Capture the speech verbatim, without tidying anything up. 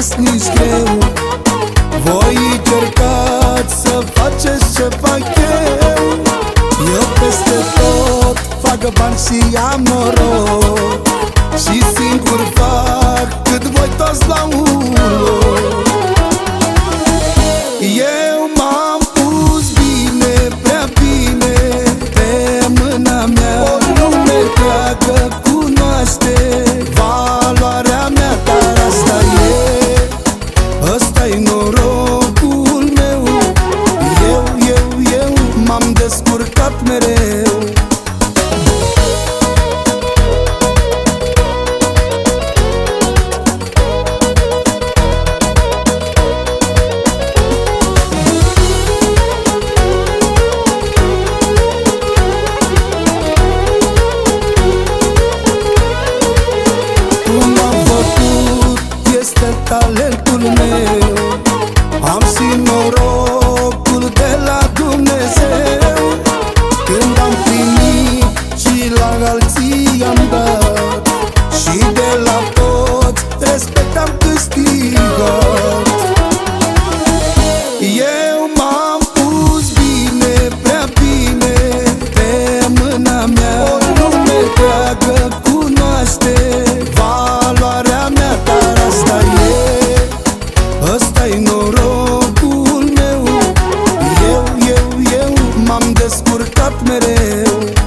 las nici greu. Voi încercați să faceți ce fac eu. Eu peste tot fac bani și am noroc, și singur fac cât voi toți la un loc. Eu m-am pus bine, prea bine, pe mâna mea. O lume întreagă cunoaște valoarea mea, dar asta e, ăsta-i norocul meu. Eu, eu, eu m-am descurcat mereu. Talentul meu, am și norocul de la Dumnezeu. Când am primit și la alții am dat, și de la toți respect am câștigat. Eu m-am pus bine, prea bine, pe mâna mea. O lume întreagă cunoaște valoarea mea, dar asta e, ăsta-i norocul meu. Eu, eu, eu m-am descurcat mereu.